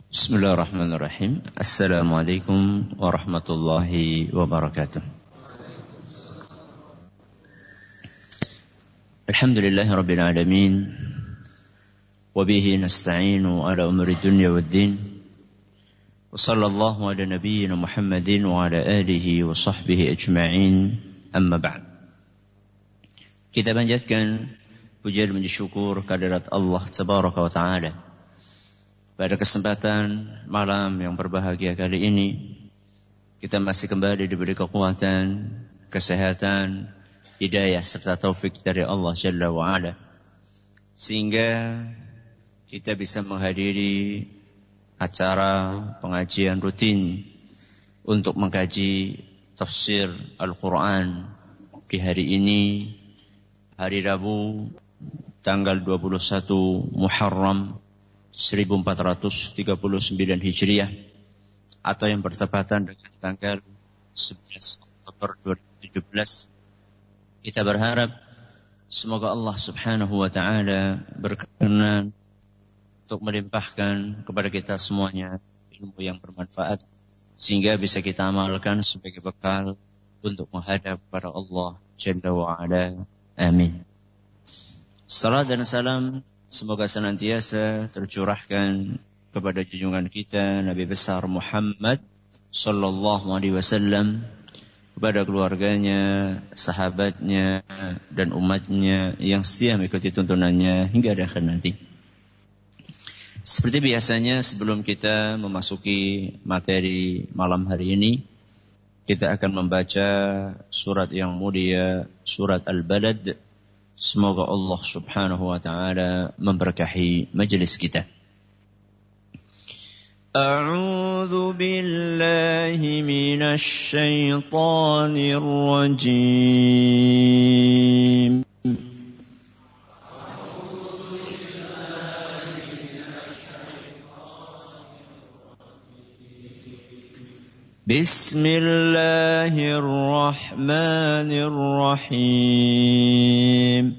Bismillahirrahmanirrahim. Assalamualaikum warahmatullahi wabarakatuh. Alhamdulillahi rabbil alamin. Wabihi nasta'inu ala umuri dunya waddin. Wa sallallahu ala nabiyyina Muhammadin wa ala alihi wa sahbihi ajma'in. Amma ba'd. Kita panjatkan puja dan syukur kehadirat Allah tabaraka wa ta'ala. Pada kesempatan malam yang berbahagia kali ini, kita masih kembali diberi kekuatan, kesehatan, hidayah serta taufik dari Allah Jalla wa'ala, sehingga kita bisa menghadiri acara pengajian rutin untuk mengkaji tafsir Al-Quran di hari ini, hari Rabu, tanggal 21 Muharram 1439 Hijriah, atau yang bertepatan dengan tanggal 11 Oktober 2017. Kita berharap semoga Allah Subhanahu wa ta'ala berkenan untuk melimpahkan kepada kita semuanya ilmu yang bermanfaat, sehingga bisa kita amalkan sebagai bekal untuk menghadap kepada Allah Jalla wa'ala. Amin. Salam dan salam semoga senantiasa tercurahkan kepada junjungan kita Nabi besar Muhammad sallallahu alaihi wasallam, kepada keluarganya, sahabatnya, dan umatnya yang setia mengikuti tuntunannya hingga akhir nanti. Seperti biasanya, sebelum kita memasuki materi malam hari ini, kita akan membaca surat yang mulia, surat Al-Balad. Semoga Allah Subhanahu wa ta'ala memberkahi majelis kita. A'udzu billahi minasy syaithanir rajim. Bismillahirrahmanirrahim.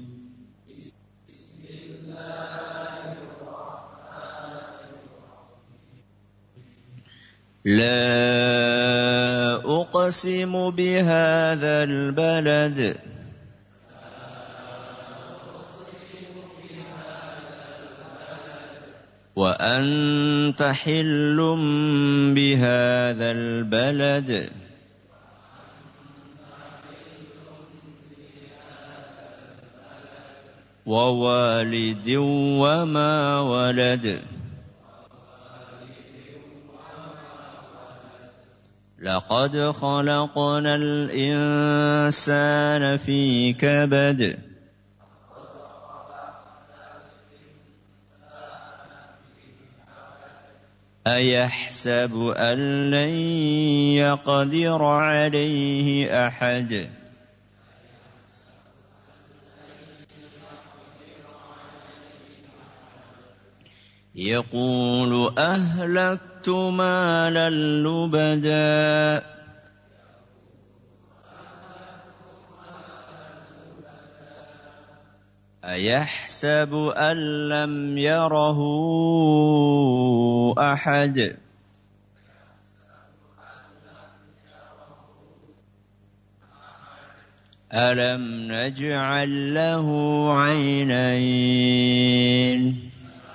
La uqsimu bihadzal balad wa anta hillum bihadzal balad wa walidin wa ma walad laqad khalaqnal insana fi kabad أيحسب أن لن يقدر عليه أحد يقول أهلكت مالا لبدا أيحسب أن لم يره أحد ألم نجعل له عينين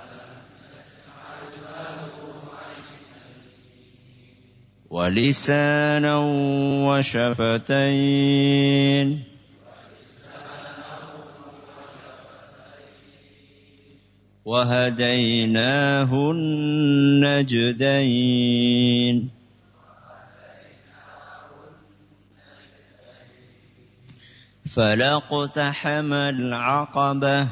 ولسانا وشفتين وهديناه النجدين فلا اقتحم العقبة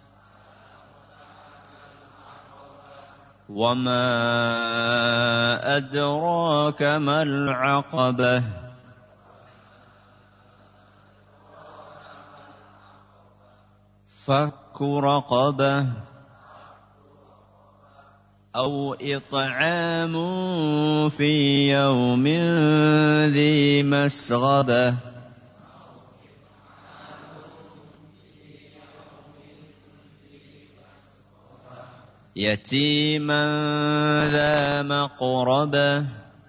وما أدراك ما العقبة فك رقبة أو إطعام في يوم ذي مسغبة يتيما ذا مقربة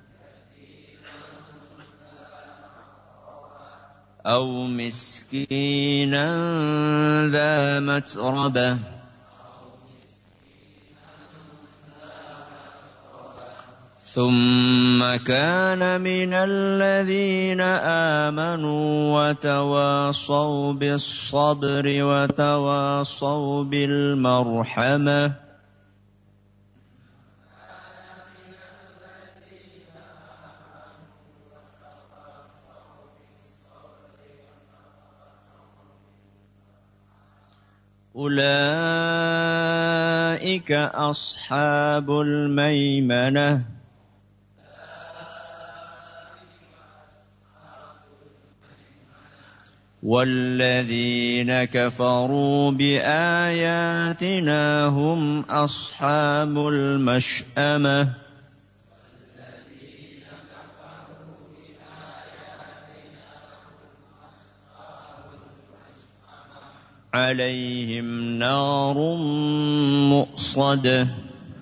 أو مسكينا ذا متربة ثم كان من الذين آمنوا وتواصوا بالصبر وتواصوا بالمرحمة أولئك أصحاب الميمنة والذين كفروا بآياتنا هم أصحاب المشأمة عليهم نار مؤصدة.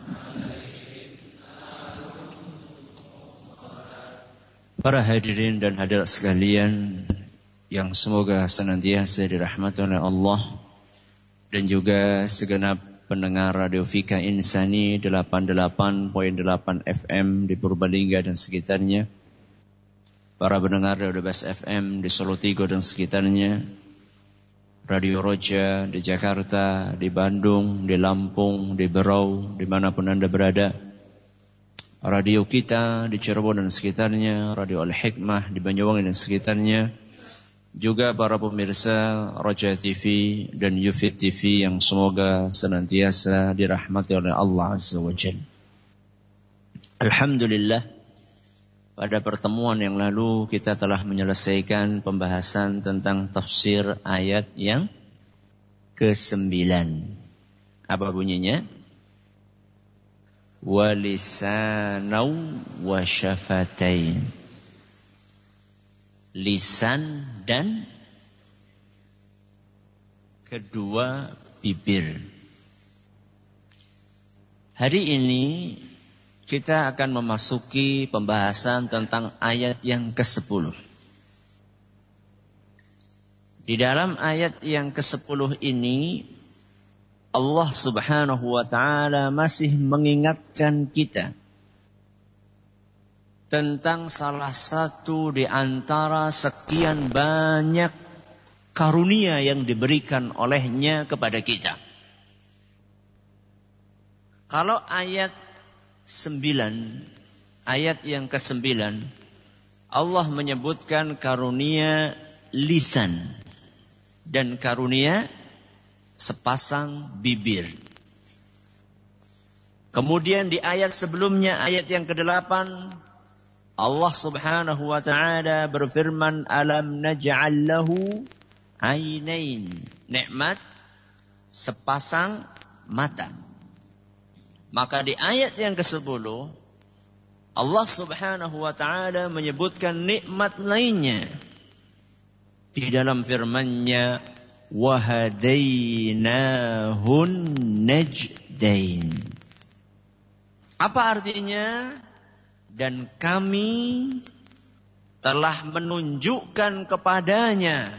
Para hadirin dan hadirat sekalian yang semoga senantiasa dirahmati oleh Allah dan juga segenap pendengar Radio Fika Insani 88.8 FM di Purbalingga dan sekitarnya, para pendengar Radio Bas FM di Solo Tigo dan sekitarnya, Radio Roja di Jakarta, di Bandung, di Lampung, di Berau, dimanapun Anda berada. Radio kita di Cirebon dan sekitarnya, Radio Al-Hikmah di Banyuwangi dan sekitarnya. Juga para pemirsa Roja TV dan Yufid TV yang semoga senantiasa dirahmati oleh Allah Azza wa Jalla. Alhamdulillah, pada pertemuan yang lalu kita telah menyelesaikan pembahasan tentang tafsir ayat yang ke-9. Apa bunyinya? Walisanau wa syafatain. Lisan dan kedua bibir. Hari ini kita akan memasuki pembahasan tentang ayat yang ke-10. Di dalam ayat yang ke-10 ini, Allah Subhanahu wa ta'ala masih mengingatkan kita tentang salah satu di antara sekian banyak karunia yang diberikan olehnya kepada kita. Kalau ayat 9, ayat yang ke-9, Allah menyebutkan karunia lisan dan karunia sepasang bibir. Kemudian di ayat sebelumnya, ayat yang ke-8, Allah Subhanahu wa ta'ala berfirman, alam naj'al lahu ainain, nikmat sepasang mata. Maka di ayat yang ke-10 Allah Subhanahu wa ta'ala menyebutkan nikmat lainnya di dalam firman-Nya, wahadainahun najdain. Apa artinya? Dan kami telah menunjukkan kepadanya.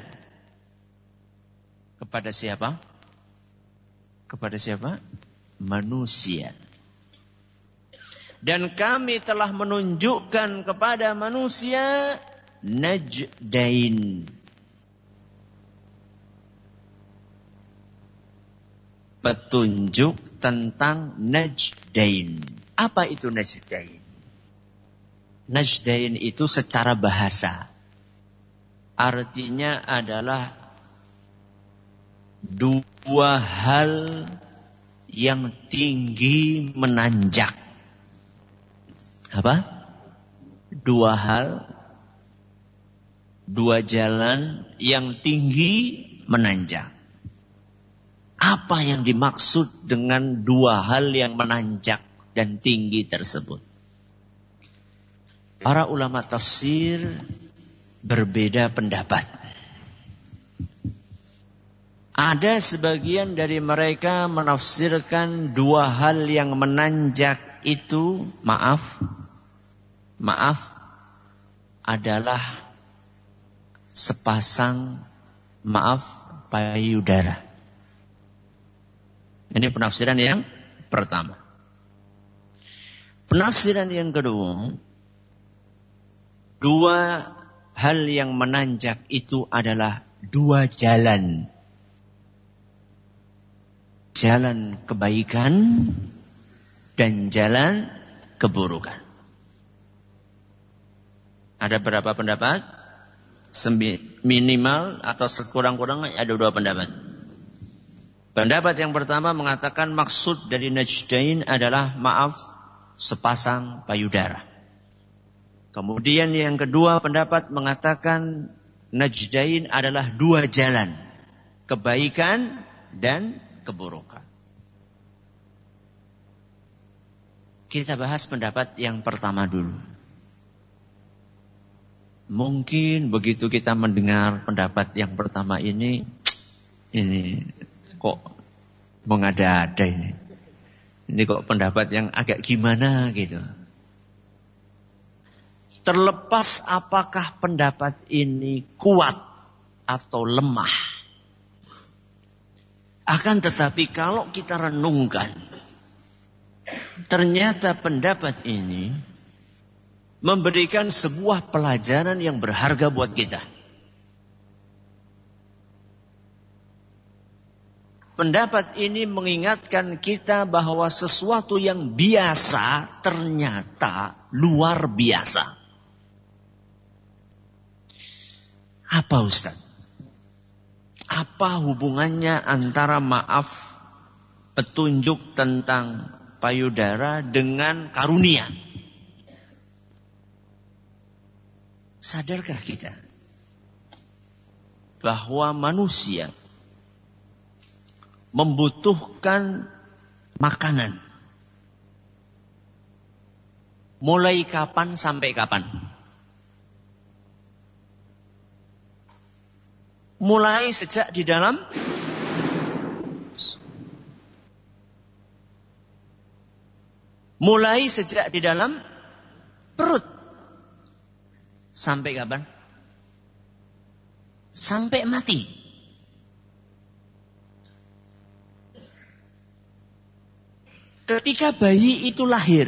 Kepada siapa? Kepada siapa? Manusia. Dan kami telah menunjukkan kepada manusia najdain, petunjuk tentang najdain. Apa itu najdain? Najdain itu secara bahasa artinya adalah dua hal yang tinggi menanjak. Apa? Dua hal, dua jalan yang tinggi menanjak. Apa yang dimaksud dengan dua hal yang menanjak dan tinggi tersebut? Para ulama tafsir berbeda pendapat. Ada sebagian dari mereka menafsirkan dua hal yang menanjak itu, maaf, adalah sepasang, payudara. Ini penafsiran yang pertama. Penafsiran yang kedua, dua hal yang menanjak itu adalah dua jalan. Jalan kebaikan dan jalan keburukan. Ada berapa pendapat? Minimal atau sekurang-kurangnya ada dua pendapat. Pendapat yang pertama mengatakan maksud dari najdain adalah sepasang payudara. Kemudian yang kedua pendapat mengatakan najdain adalah dua jalan. Kebaikan dan keburukan. Kita bahas pendapat yang pertama dulu. Mungkin begitu kita mendengar pendapat yang pertama ini kok mengada-ada ini. Ini kok pendapat yang agak gimana gitu. Terlepas apakah pendapat ini kuat atau lemah. Akan tetapi kalau kita renungkan, ternyata pendapat ini memberikan sebuah pelajaran yang berharga buat kita. Pendapat ini mengingatkan kita bahwa sesuatu yang biasa ternyata luar biasa. Apa Ustaz? Apa hubungannya antara petunjuk tentang payudara dengan karunia? Sadarkah kita bahwa manusia membutuhkan makanan? Mulai kapan sampai kapan? Mulai sejak di dalam perut. Sampai kapan? Sampai mati. Ketika bayi itu lahir,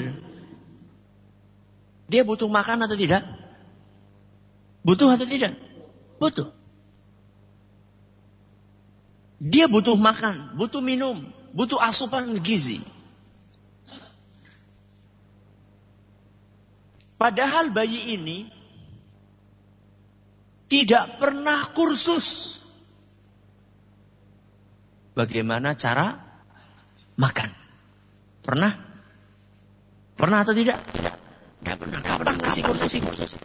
dia butuh makan atau tidak? Butuh atau tidak? Butuh. Dia butuh makan, butuh minum, butuh asupan gizi. Padahal bayi ini tidak pernah kursus bagaimana cara makan. Pernah? Pernah atau tidak? Tidak pernah. Kursus.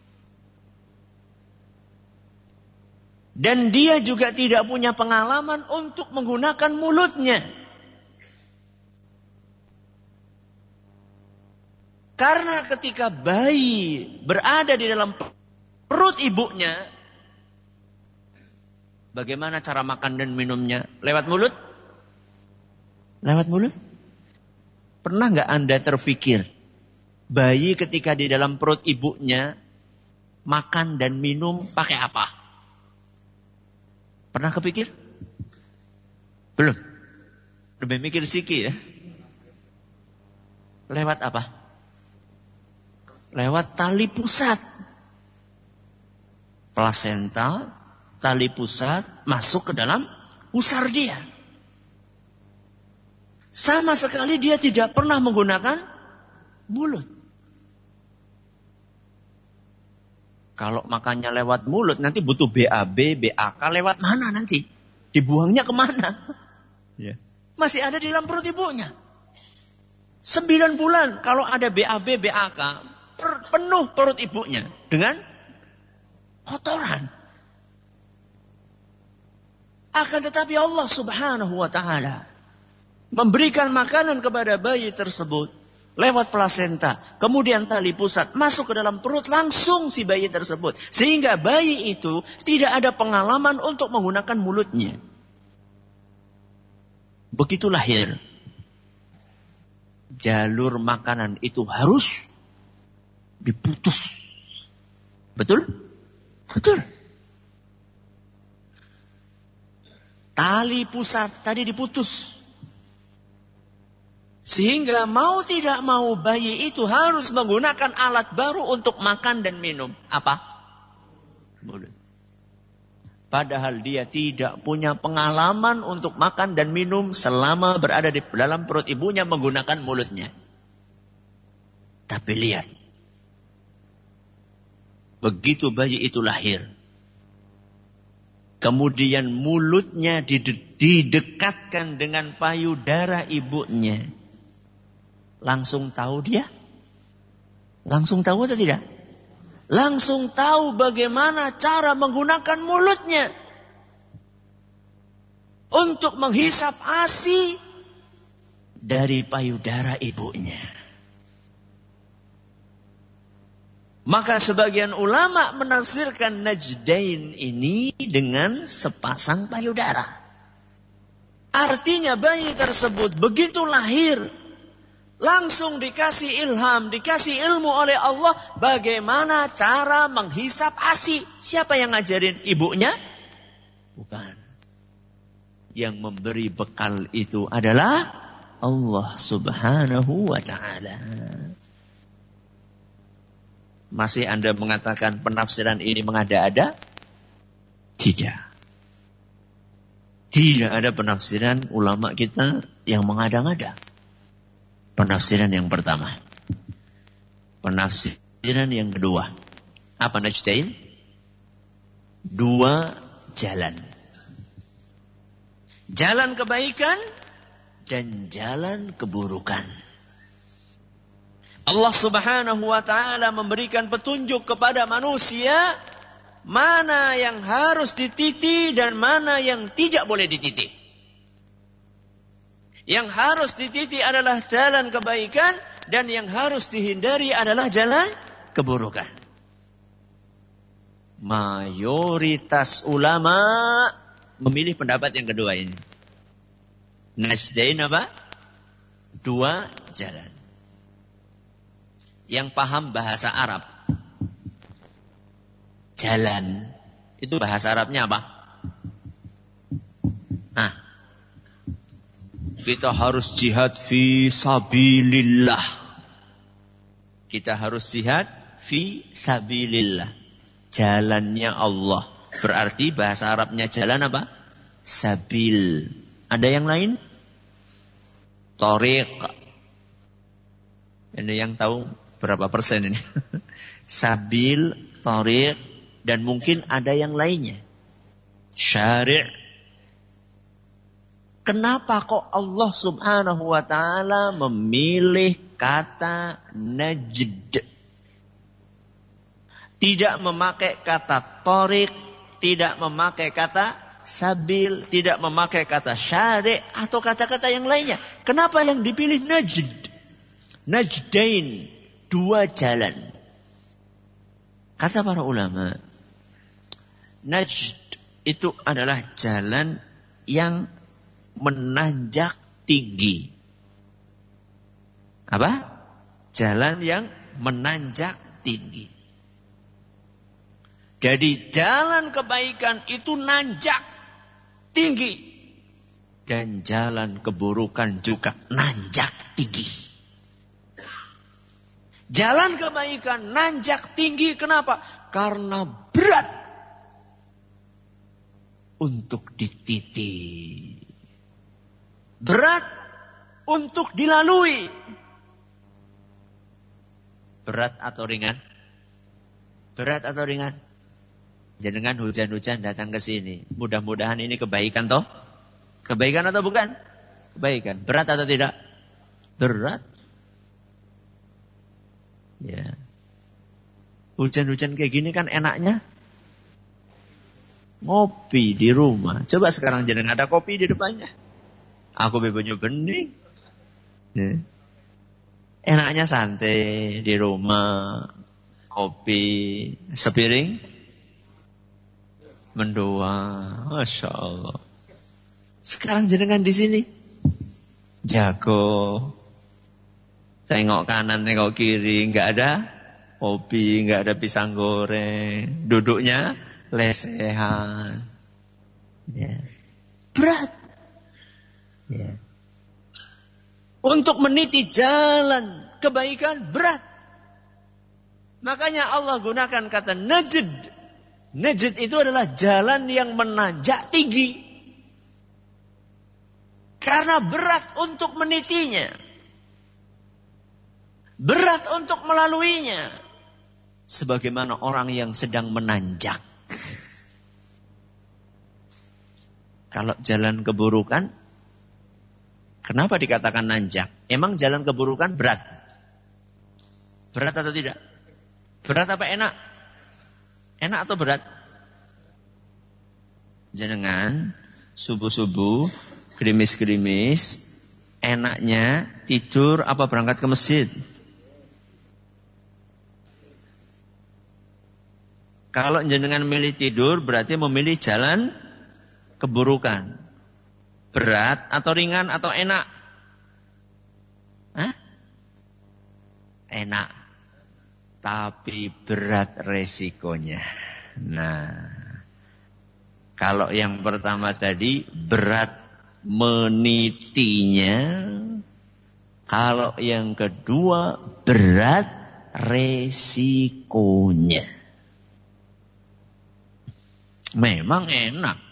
Dan dia juga tidak punya pengalaman untuk menggunakan mulutnya. Karena ketika bayi berada di dalam perut ibunya, bagaimana cara makan dan minumnya? Lewat mulut? Lewat mulut? Pernah nggak Anda terfikir, bayi ketika di dalam perut ibunya, makan dan minum pakai apa? Pernah kepikir? Belum. Lebih mikir siki ya. Lewat apa? Lewat tali pusat. Plasenta, tali pusat masuk ke dalam usar dia. Sama sekali dia tidak pernah menggunakan mulut. Kalau makannya lewat mulut, nanti butuh BAB, BAK lewat mana nanti? Dibuangnya kemana? Ya. Masih ada di dalam perut ibunya. 9 bulan kalau ada BAB, BAK, penuh perut ibunya dengan kotoran. Akan tetapi Allah Subhanahu wa ta'ala memberikan makanan kepada bayi tersebut lewat plasenta, kemudian tali pusat masuk ke dalam perut langsung si bayi tersebut, sehingga bayi itu tidak ada pengalaman untuk menggunakan mulutnya. begitu lahir, jalur makanan itu harus diputus. Betul? Betul. Tali pusat tadi diputus. Sehingga mau tidak mau bayi itu harus menggunakan alat baru untuk makan dan minum. Apa? Mulut. Padahal dia tidak punya pengalaman untuk makan dan minum selama berada di dalam perut ibunya menggunakan mulutnya. Tapi lihat. Begitu bayi itu lahir. Kemudian mulutnya didekatkan dengan payudara ibunya. Langsung tahu dia? Langsung tahu atau tidak? Langsung tahu bagaimana cara menggunakan mulutnya. Untuk menghisap ASI dari payudara ibunya. Maka sebagian ulama menafsirkan Najdain ini dengan sepasang payudara. Artinya bayi tersebut begitu lahir, langsung dikasih ilham, dikasih ilmu oleh Allah bagaimana cara menghisap ASI. Siapa yang ngajarin? Ibunya? Bukan. Yang memberi bekal itu adalah Allah Subhanahu wa ta'ala. Masih Anda mengatakan penafsiran ini mengada-ada? Tidak. Tidak ada penafsiran ulama kita yang mengada-ngada. Penafsiran yang pertama. Penafsiran yang kedua. Apa Najdain? Dua jalan. Jalan kebaikan dan jalan keburukan. Allah Subhanahu wa ta'ala memberikan petunjuk kepada manusia mana yang harus dititi dan mana yang tidak boleh dititi. Yang harus dititi adalah jalan kebaikan dan yang harus dihindari adalah jalan keburukan. Mayoritas ulama memilih pendapat yang kedua ini. Najdain apa? Dua jalan. Yang paham bahasa Arab. Jalan. Itu bahasa Arabnya apa? Nah. Kita harus jihad fi sabilillah. Kita harus jihad fi sabilillah. Jalannya Allah. Berarti bahasa Arabnya jalan apa? Sabil. Ada yang lain? Tariq. Ini yang tahu berapa persen ini? Sabil, tariq, dan mungkin ada yang lainnya. Syari'. Kenapa kok Allah Subhanahu wa ta'ala memilih kata najd? Tidak memakai kata tariq, tidak memakai kata sabil, tidak memakai kata syari' atau kata-kata yang lainnya. Kenapa yang dipilih najd? Najdain. Dua jalan. Kata para ulama, najd itu adalah jalan yang menanjak tinggi. Apa? Jalan yang menanjak tinggi. Jadi jalan kebaikan itu nanjak tinggi. Dan jalan keburukan juga nanjak tinggi. Jalan kebaikan nanjak tinggi. Kenapa? Karena berat untuk dititi. Berat untuk dilalui. Berat atau ringan? Berat atau ringan? Jangan hujan-hujan datang ke sini. Mudah-mudahan ini kebaikan toh? Kebaikan atau bukan? Kebaikan. Berat atau tidak? Berat. Ya. Hujan-hujan kayak gini kan enaknya ngopi di rumah. Coba sekarang jangan ada kopi di depannya. Aku bebasnya bening. Ya. Enaknya santai di rumah, kopi sepiring, mendoa. Masya Allah. Sekarang jenengan di sini jago, tengok kanan, tengok kiri, nggak ada kopi, nggak ada pisang goreng, duduknya lesehan. Ya. Berat. Ya. Untuk meniti jalan kebaikan berat. Makanya Allah gunakan kata najd. Najd itu adalah jalan yang menanjak tinggi. Karena berat untuk menitinya. Berat untuk melaluinya. Sebagaimana orang yang sedang menanjak. Kalau jalan keburukan, kenapa dikatakan nanjak? Emang jalan keburukan berat? Berat atau tidak? Berat apa enak? Enak atau berat? Jenengan subuh-subuh, gerimis-gerimis, enaknya tidur apa berangkat ke masjid? Kalau jenengan milih tidur, berarti memilih jalan keburukan. Berat atau ringan atau enak? Hah? Enak. Tapi berat resikonya. Nah, kalau yang pertama tadi berat menitinya. Kalau yang kedua berat resikonya. Memang enak.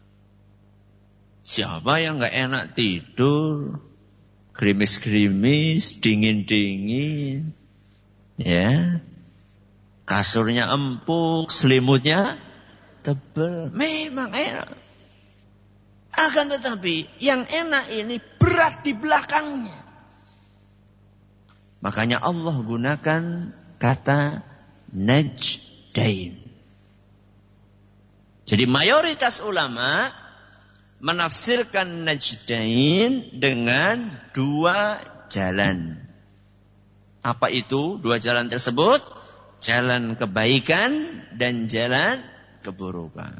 Siapa yang gak enak tidur, gerimis-gerimis, dingin-dingin, ya, kasurnya empuk, selimutnya tebal, memang enak. Akan tetapi yang enak ini berat di belakangnya. Makanya Allah gunakan kata najdain. Jadi mayoritas ulama menafsirkan najdain dengan dua jalan. Apa itu dua jalan tersebut? Jalan kebaikan dan jalan keburukan.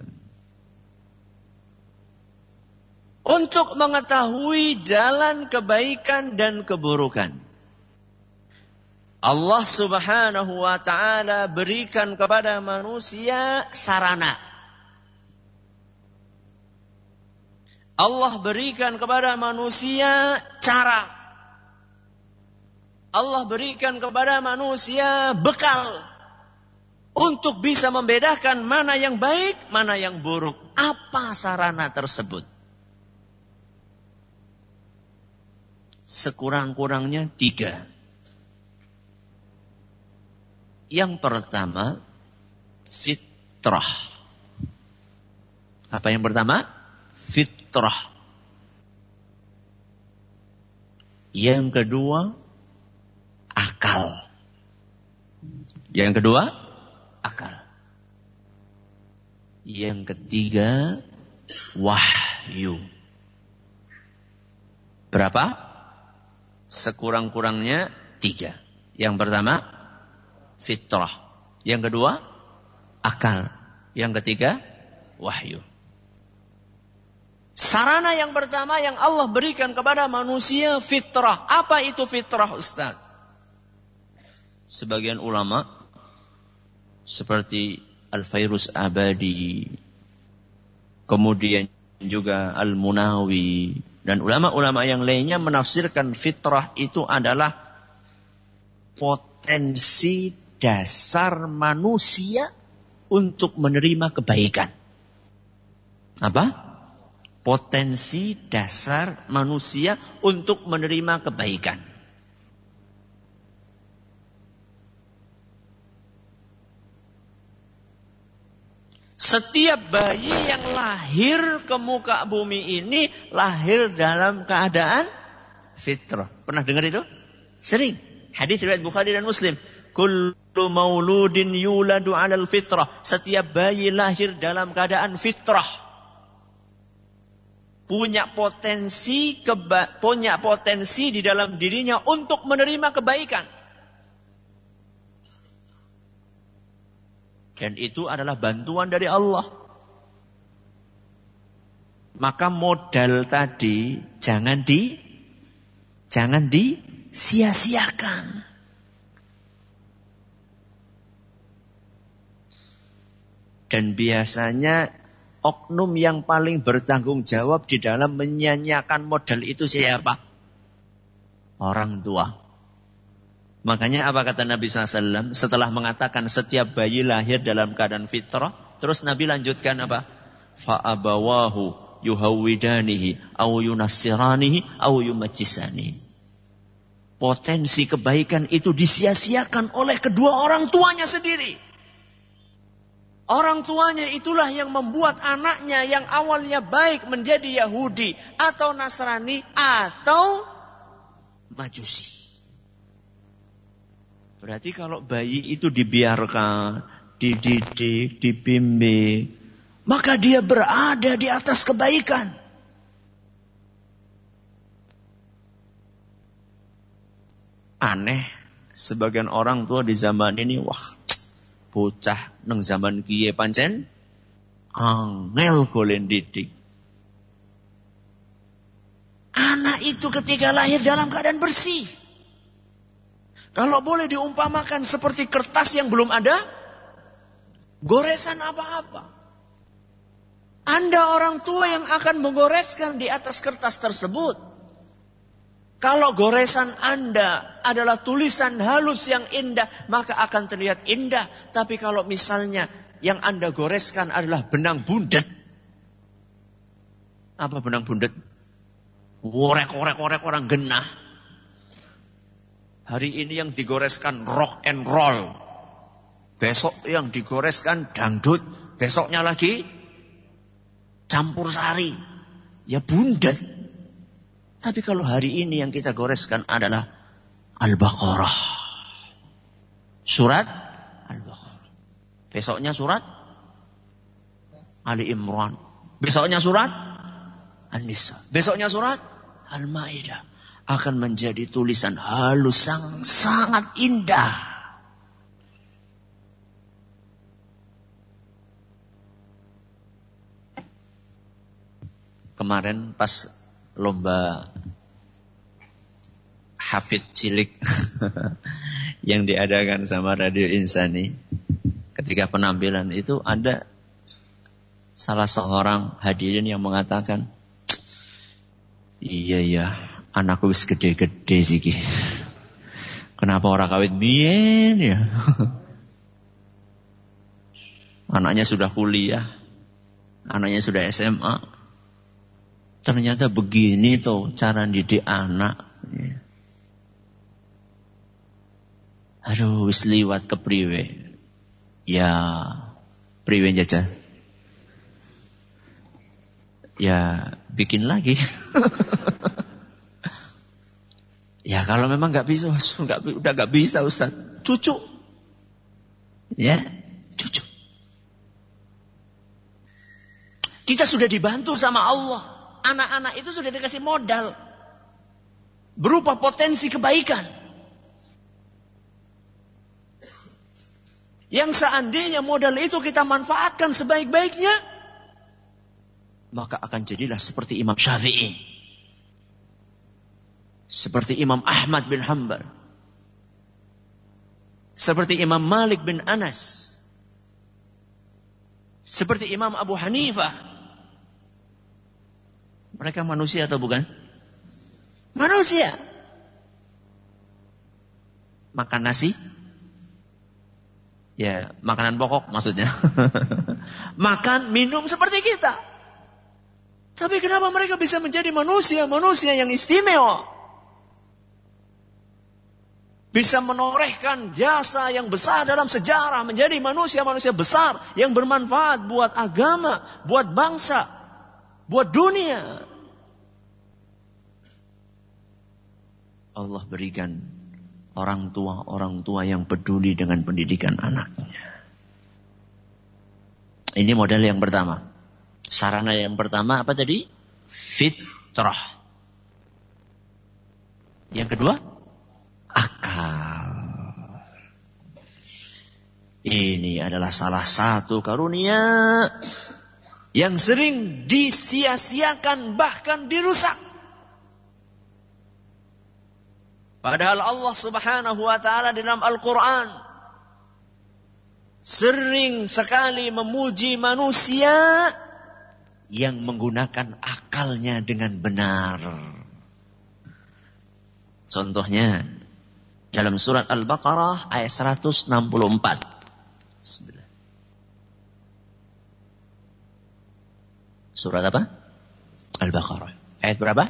Untuk mengetahui jalan kebaikan dan keburukan, Allah Subhanahu wa ta'ala berikan kepada manusia sarana. Allah berikan kepada manusia cara. Allah berikan kepada manusia bekal untuk bisa membedakan mana yang baik, mana yang buruk. Apa sarana tersebut? Sekurang-kurangnya 3. Yang pertama, fitrah. Apa yang pertama? Fitrah. Yang kedua, akal. Yang kedua, akal. Yang ketiga, wahyu. Berapa? Sekurang-kurangnya 3. Yang pertama, fitrah. Yang kedua, akal. Yang ketiga, wahyu. Sarana yang pertama yang Allah berikan kepada manusia fitrah. Apa itu fitrah, Ustaz? Sebagian ulama seperti Al-Fairuz Abadi, kemudian juga Al-Munawi, dan ulama-ulama yang lainnya menafsirkan fitrah itu adalah potensi dasar manusia untuk menerima kebaikan. Apa? Potensi dasar manusia untuk menerima kebaikan. Setiap bayi yang lahir ke muka bumi ini lahir dalam keadaan fitrah. Pernah dengar itu? Sering. Hadis riwayat Bukhari dan Muslim. Kullu mauludin yuladu 'alal fitrah. Setiap bayi lahir dalam keadaan fitrah. Punya potensi di dalam dirinya untuk menerima kebaikan. Dan itu adalah bantuan dari Allah. Maka modal tadi jangan Jangan disia-siakan. Dan biasanya oknum yang paling bertanggung jawab di dalam menyanyiakan modal itu siapa? Orang tua. Makanya apa kata Nabi SAW setelah mengatakan setiap bayi lahir dalam keadaan fitrah, terus Nabi lanjutkan apa? Fa'abawahu yuhawwidanihi au yunassiranihi au yumajjisanihi. Potensi kebaikan itu disia-siakan oleh kedua orang tuanya sendiri. Orang tuanya itulah yang membuat anaknya yang awalnya baik menjadi Yahudi atau Nasrani atau Majusi. Berarti kalau bayi itu dibiarkan, dididik, dibimbing, maka dia berada di atas kebaikan. Aneh, sebagian orang tua di zaman ini, wah, bocah neng zaman kiye pancen angel golek didik. Anak itu ketika lahir dalam keadaan bersih. Kalau boleh diumpamakan seperti kertas yang belum ada goresan apa-apa. Anda orang tua yang akan menggoreskan di atas kertas tersebut. Kalau goresan Anda adalah tulisan halus yang indah, maka akan terlihat indah. Tapi kalau misalnya yang Anda goreskan adalah benang bundet. Apa benang bundet? Worek-worek orang genah. Hari ini yang digoreskan rock and roll. Besok yang digoreskan dangdut. Besoknya lagi campur sari. Ya bundet. Tapi kalau hari ini yang kita goreskan adalah Al-Baqarah. Surat Al-Baqarah. Besoknya surat Ali Imran. Besoknya surat An-Nisa. Besoknya surat Al-Maidah. Akan menjadi tulisan halus yang sangat indah. Kemarin pas lomba hafid cilik yang diadakan sama Radio Insani, ketika penampilan itu ada salah seorang hadirin yang mengatakan, iya ya, anakku wis gede-gede sih. Kenapa orang kawit biyen ya? Anaknya sudah kuliah, anaknya sudah SMA. Ternyata begini tuh cara didik anak. Aduh, wis liwat ke priwe. Ya, priwe jajah. Ya, bikin lagi. Ya kalau memang nggak bisa, udah nggak bisa Ustaz. Cucu, ya cucu. Kita sudah dibantu sama Allah. Anak-anak itu sudah dikasih modal berupa potensi kebaikan. Yang seandainya modal itu kita manfaatkan sebaik-baiknya, maka akan jadilah seperti Imam Syafi'i. Seperti Imam Ahmad bin Hanbal. Seperti Imam Malik bin Anas. Seperti Imam Abu Hanifah. Mereka manusia atau bukan? Manusia. Makan nasi? Ya, makanan pokok maksudnya. Makan, minum seperti kita. Tapi kenapa mereka bisa menjadi manusia yang istimewa? Bisa menorehkan jasa yang besar dalam sejarah, menjadi manusia besar yang bermanfaat buat agama, buat bangsa, buat dunia. Allah berikan orang tua yang peduli dengan pendidikan anaknya. Ini modal yang pertama. Sarana yang pertama apa tadi? Fitrah. Yang kedua, akal. Ini adalah salah satu karunia yang sering disia-siakan bahkan dirusak. Padahal Allah Subhanahu wa ta'ala dalam Al-Quran sering sekali memuji manusia yang menggunakan akalnya dengan benar. Contohnya dalam surat Al-Baqarah ayat 164. Bismillah. Surat apa? Al-Baqarah. Ayat berapa?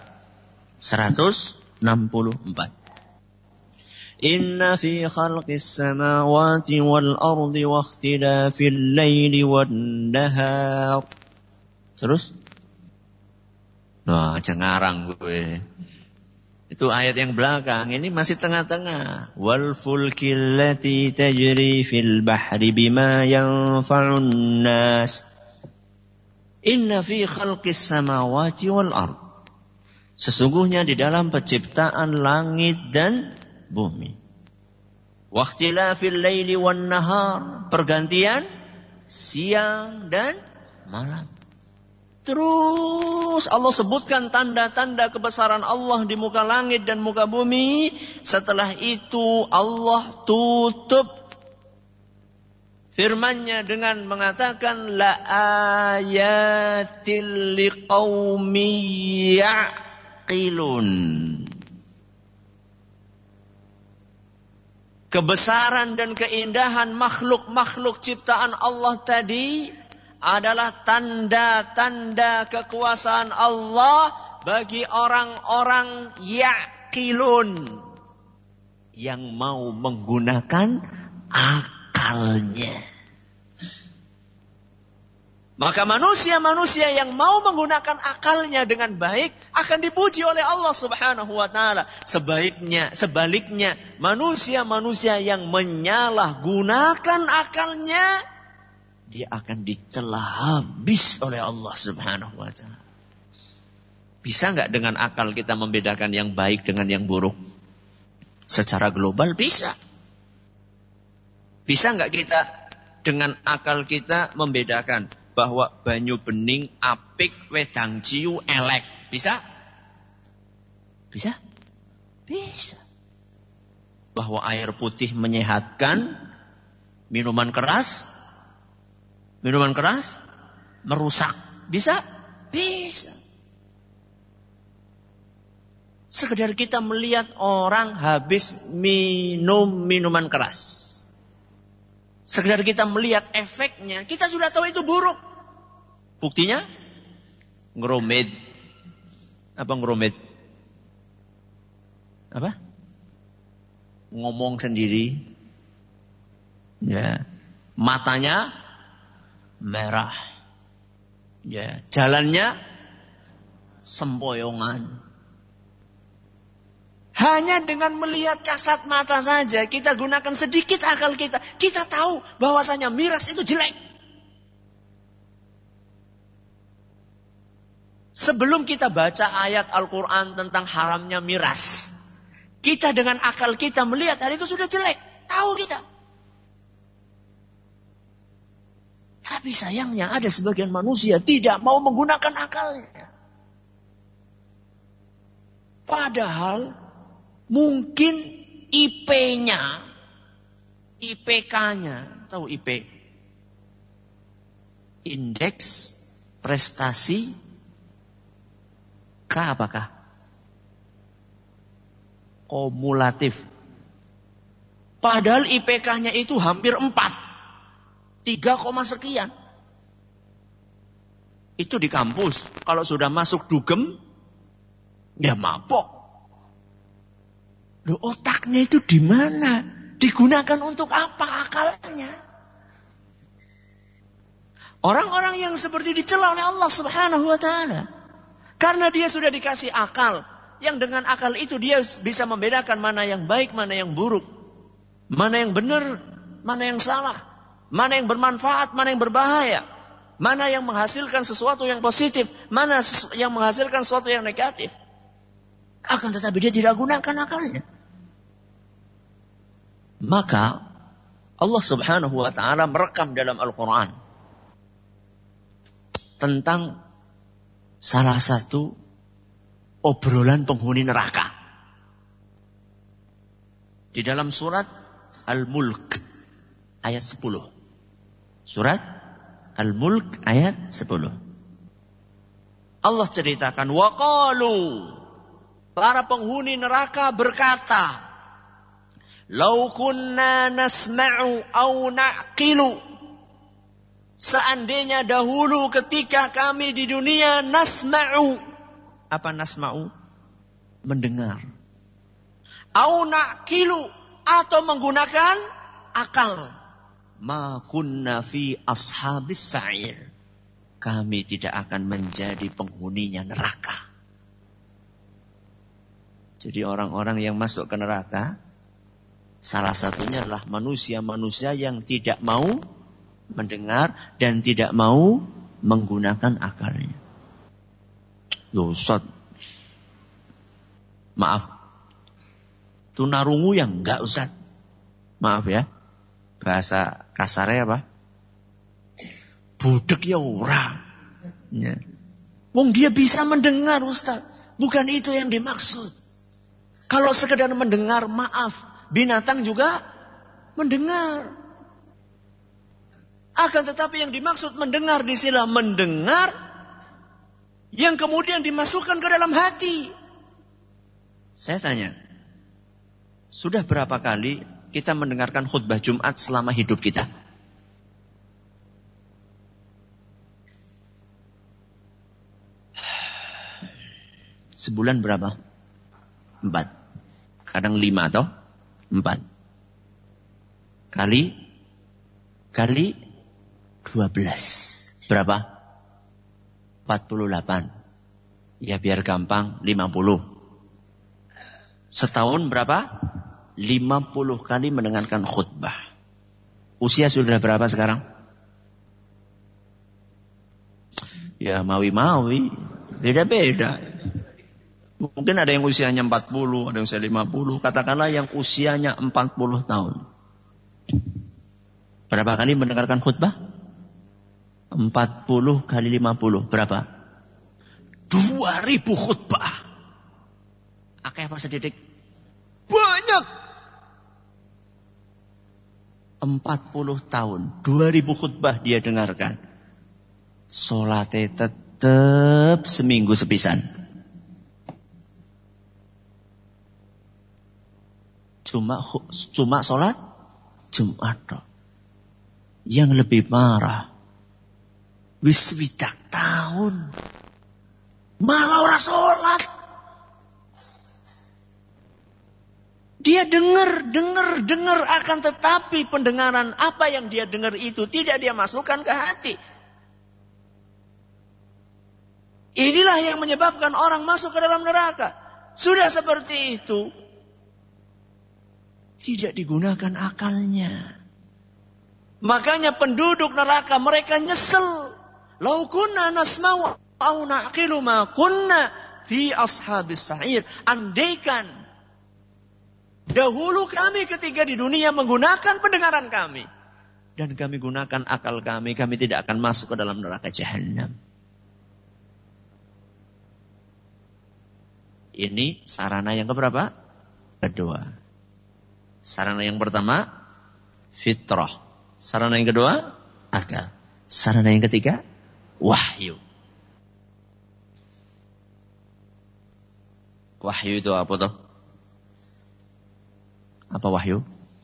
164. Inna fi khalqis samawati wal ardi wa ikhtilafil laili wan nahar. Terus? Wah, cengarang gue. Itu ayat yang belakang. Ini masih tengah-tengah. Wal fulkil lati tajri fil bahri bima yanfa'un nas. Inna fi khalqis samawati wal ard. Sesungguhnya di dalam penciptaan langit dan bumi. Waqtilafil laili wan nahar, pergantian siang dan malam. Terus Allah sebutkan tanda-tanda kebesaran Allah di muka langit dan muka bumi. Setelah itu Allah tutup firman-Nya dengan mengatakan la ayatil liqaumi ya'qilun. Kebesaran dan keindahan makhluk-makhluk ciptaan Allah tadi adalah tanda-tanda kekuasaan Allah bagi orang-orang ya'qilun yang mau menggunakan akalnya. Maka manusia-manusia yang mau menggunakan akalnya dengan baik akan dipuji oleh Allah Subhanahu wa ta'ala. Sebaliknya, manusia-manusia yang menyalahgunakan akalnya, dia akan dicela habis oleh Allah Subhanahu wa ta'ala. Bisa nggak dengan akal kita membedakan yang baik dengan yang buruk? Secara global bisa. Bisa nggak kita dengan akal kita membedakan bahwa banyu bening apik wedang ciu elek? Bisa? Bisa? Bisa. Bahwa air putih menyehatkan, minuman keras merusak. Bisa? Bisa. Sekedar kita melihat orang habis minum minuman keras. Sekedar kita melihat efeknya, kita sudah tahu itu buruk. Buktinya? Ngeromit. Apa ngeromit? Apa? Ngomong sendiri. Ya. Matanya merah. Ya. Jalannya sempoyongan. Hanya dengan melihat kasat mata saja, kita gunakan sedikit akal kita. Kita tahu bahwasanya miras itu jelek. Sebelum kita baca ayat Al-Quran tentang haramnya miras, kita dengan akal kita melihat hal itu sudah jelek. Tahu kita. Tapi sayangnya ada sebagian manusia tidak mau menggunakan akalnya. Padahal mungkin IP-nya, IPK-nya, tahu IP? Indeks prestasi K apakah? Kumulatif. Padahal IPK-nya itu hampir 4. 3, sekian. Itu di kampus. Kalau sudah masuk dugem, ya mabok. Loh, otaknya itu di mana? Digunakan untuk apa akalnya? Orang-orang yang seperti dicela oleh Allah Subhanahu wa ta'ala. Karena dia sudah dikasih akal. Yang dengan akal itu dia bisa membedakan mana yang baik, mana yang buruk. Mana yang benar, mana yang salah. Mana yang bermanfaat, mana yang berbahaya. Mana yang menghasilkan sesuatu yang positif. Mana yang menghasilkan sesuatu yang negatif. Akan tetapi dia tidak gunakan akalnya. Maka Allah Subhanahu wa ta'ala merekam dalam Al-Quran tentang salah satu obrolan penghuni neraka. Di dalam surat Al-Mulk ayat 10. Surat Al-Mulk ayat 10. Allah ceritakan, waqalu, para penghuni neraka berkata, lau kunna nasma'u au na'qilu, seandainya dahulu ketika kami di dunia nasma'u. Apa nasma'u? Mendengar. Au na'qilu, atau menggunakan akal. Ma kunna fi ashabis sa'ir, kami tidak akan menjadi penghuninya neraka. Jadi orang-orang yang masuk ke neraka, salah satunya adalah manusia-manusia yang tidak mau mendengar dan tidak mau menggunakan akalnya. Loh Ustaz, maaf, tunarungu yang enggak Ustaz. Maaf ya, bahasa kasarnya apa? Budek ya ora. Ya. Wong dia bisa mendengar Ustaz. Bukan itu yang dimaksud. Kalau sekedar mendengar, maaf, binatang juga mendengar. Akan tetapi yang dimaksud mendengar di sini mendengar yang kemudian dimasukkan ke dalam hati. Saya tanya, sudah berapa kali kita mendengarkan khutbah Jumat selama hidup kita? Sebulan berapa? 4. Kadang 5 atau 4. Kali 12. Berapa? 48. Ya biar gampang, 50. Setahun berapa? 50 kali mendengarkan khutbah. Usia sudah berapa sekarang? Ya mawi-mawi. Beda-beda. Mungkin ada yang usianya 40, ada yang usia 50. Katakanlah yang usianya 40 tahun. Berapa kali mendengarkan khutbah? 40 kali 50. Berapa? 2000 khutbah. Akeh apa sedikit? Banyak. 40 tahun. 2000 khutbah dia dengarkan. Salatnya tetap seminggu sepisan. Cuma sholat Jumat. Yang lebih parah, wis 20 tahun malah ora sholat. Dia dengar akan tetapi pendengaran apa yang dia dengar itu tidak dia masukkan ke hati. Inilah yang menyebabkan orang masuk ke dalam neraka. Sudah seperti itu, tidak digunakan akalnya. Makanya penduduk neraka mereka nyesel. Lau kunna nasma'u au na'qilu ma kunna fi ashabis sa'ir. Andaikan dahulu kami ketika di dunia menggunakan pendengaran kami dan kami gunakan akal kami tidak akan masuk ke dalam neraka jahanam. Ini sarana yang keberapa? Kedua. Sarana yang pertama, fitrah. Sarana yang kedua, akal. Sarana yang ketiga, wahyu. Wahyu itu apa tuh? Apa wahyu?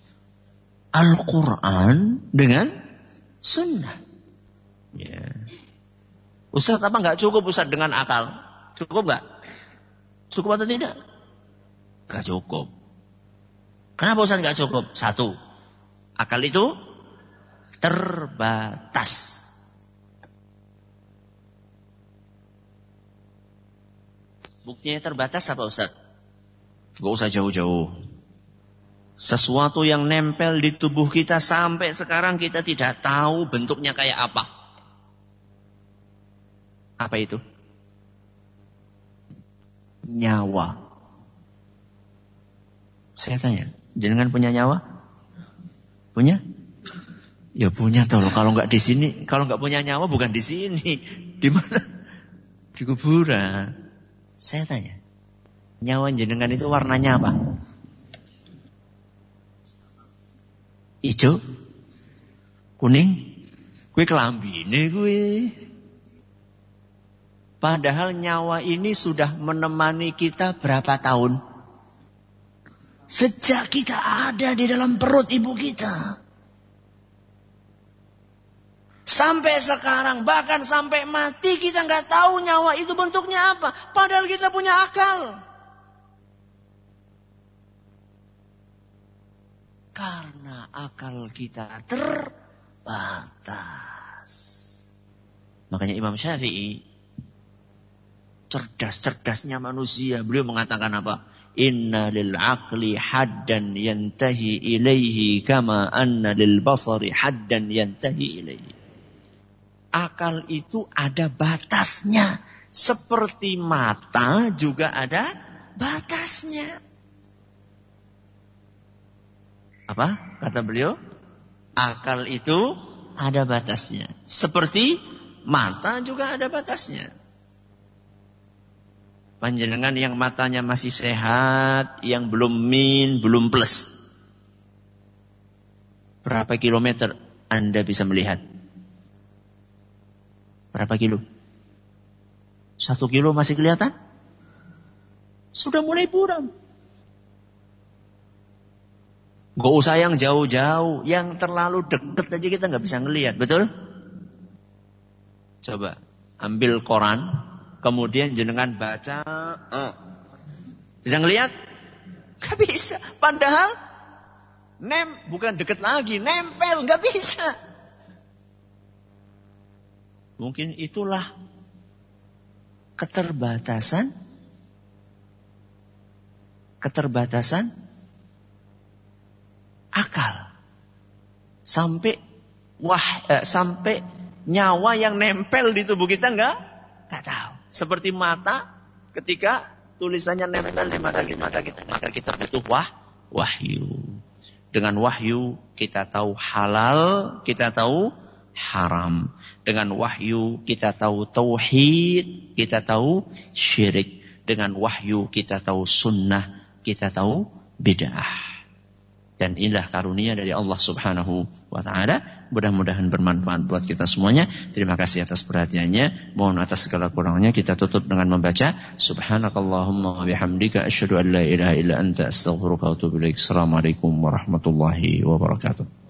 Al-Quran dengan sunnah. Ya. Ustaz, apa enggak cukup Ustaz dengan akal? Cukup enggak? Cukup atau tidak? Enggak cukup. Kenapa Ustaz enggak cukup? 1. Akal itu terbatas. Buktinya terbatas apa Ustaz? Enggak usah jauh-jauh. Sesuatu yang nempel di tubuh kita sampai sekarang kita tidak tahu bentuknya kayak apa. Apa itu? Nyawa. Saya tanya, jenengan punya nyawa? Punya? Ya punya toh. Kalau nggak di sini, kalau nggak punya nyawa bukan di sini. Di mana? Di kuburan. Saya tanya, nyawa jenengan itu warnanya apa? Ijo, kuning, kuwi kelambine kuwi. Padahal nyawa ini sudah menemani kita berapa tahun? Sejak kita ada di dalam perut ibu kita. Sampai sekarang, bahkan sampai mati kita nggak tahu nyawa itu bentuknya apa. Padahal kita punya akal. Karena akal kita terbatas. Makanya Imam Syafi'i, cerdas-cerdasnya manusia, beliau mengatakan apa? Inna lil aqli haddan yantahi ilaihi kama anna lil basari haddan yantahi ilaihi. Akal itu ada batasnya. Seperti mata juga ada batasnya. Apa kata beliau? Akal itu ada batasnya. Seperti mata juga ada batasnya. Panjenengan yang matanya masih sehat, yang belum min, belum plus. Berapa kilometer Anda bisa melihat? Berapa kilo? 1 kilo masih kelihatan? Sudah mulai buram. Gak usah yang jauh-jauh. Yang terlalu dekat aja kita gak bisa ngelihat. Betul? Coba ambil koran. Kemudian jenengan baca. Bisa ngelihat? Gak bisa. Padahal bukan dekat lagi. Nempel. Gak bisa. Mungkin itulah keterbatasan akal. Sampai nyawa yang nempel di tubuh kita enggak tahu. Seperti mata ketika tulisannya nempel di mata kita, maka kita butuh wahyu. Dengan wahyu kita tahu halal, kita tahu haram. Dengan wahyu kita tahu tauhid, kita tahu syirik. Dengan wahyu kita tahu sunnah, kita tahu bid'ah. Dan inilah karunia dari Allah Subhanahu wa ta'ala. Mudah-mudahan bermanfaat buat kita semuanya. Terima kasih atas perhatiannya. Mohon atas segala kurangnya kita tutup dengan membaca Subhanakallahumma wa bihamdika asyhadu an la ilaha illa anta astaghfiruka wa atubu ilaik. Assalamualaikum warahmatullahi wabarakatuh.